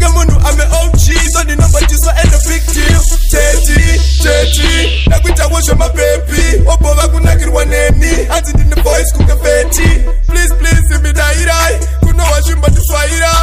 Nigga munu I'm an OG, so the number just ain't a big deal. Teti, nakuita washa my baby. Obova kunakirwa neni, hands in the voice kuka feti. Please, give me that kuno washimba tufaira.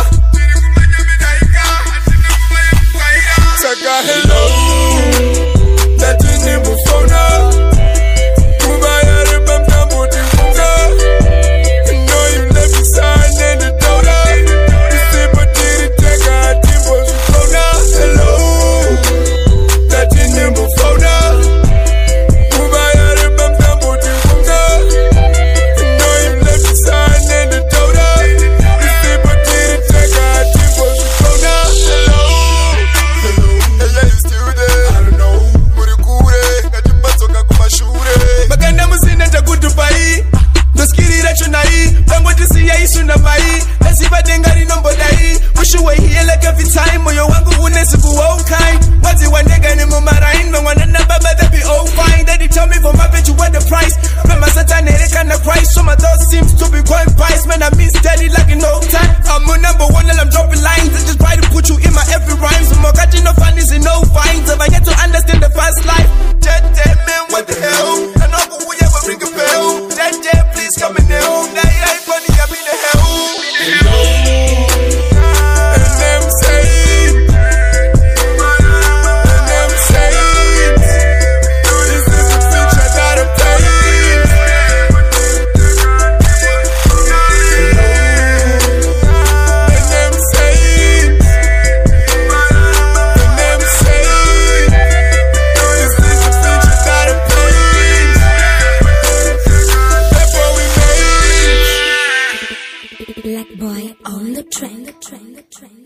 Saka hello, that you need my phone up. Mubaya rebamba mudi munga. Know you left me sign in the daughter. You see but did it take a timbo zukona. Hello, that you need my phone up. Mubaya rebamba mudi munga. Know you left me sign in the daughter. You see but did it take a timbo zukona. Hello. Maganda muzina takutupai ndoskirira chonai pango tisiya isunamai esiva dengari nombodai wish you were here like every time moyo wangu unesiku wokai wazi wanega ni mumarain mwana na baba they be all fine they tell me for my bitch you want the price remember satan ereka na Christ some of those seems to be going price man I mean steady like in no time I'm a number one and I'm dropping lines I just try to put you in my every rhyme so more catching no funnies and no fines if I get to understand the fast life man what the hell I know who you ever ring a bell that please come in there that ain't funny I'm in the hell and them say this is the future that I pay and them say this is the future that I pay before we made Black boy on the train.